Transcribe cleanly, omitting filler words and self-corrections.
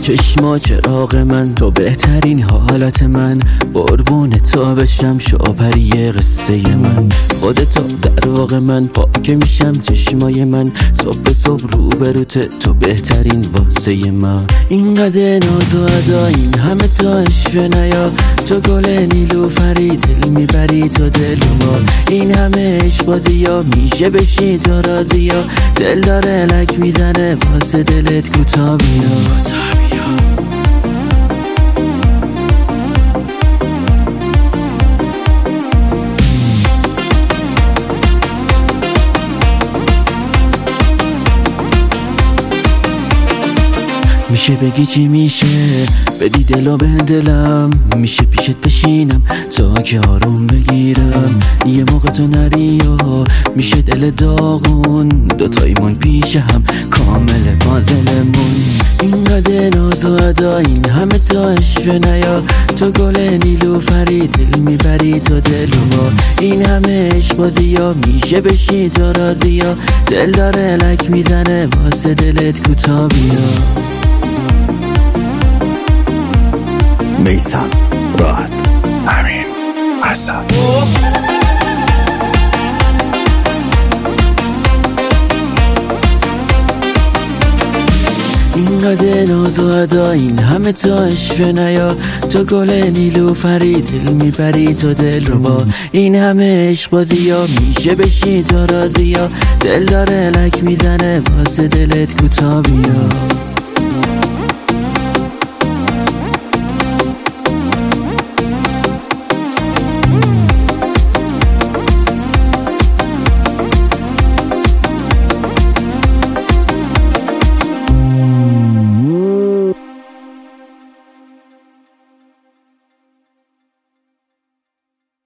چشما چراغ من، تو بهترین حالت من، قربون تو بشم شاپری قصه من. خودتو در واقع من، پاک میشم چشمای من، صبح روبروت، تو بهترین واسه من. اینقدر ناز و ادا، این همه تا اشوه نیا، تو گل نیلوفری، دل میبری تو دل ما. این همه عشق بازی ها، میشه بشی تو راضی ها، دل داره لک میزنه واسه دلت کوتا بیا. میشه بگی چی میشه، بدی دلو به دلم، میشه پیشت بشینم تا که آروم بگیرم. یه موقع تو نری و میشه دل داغون، دوتایمون پیش هم کامل پازلمون. اینقدر ناز و ادا، این همه تا اشوه نیا، تو گل نیلوفری، دل میبری تو دل ما. این همه عشق بازی ها، میشه بشی تو راضی ها، دل داره لک میزنه واسه دلت کوتا بیا. میثم راحت امین حسن. اینقدر ناز و ادا، این همه تا اشوه نیا، تو گل نیلوفری، دل میبری تو دل رو با. این همه عشق بازی ها، میشه بشی تو راضی ها، دل داره لک میزنه واسه دلت کوتا بیا.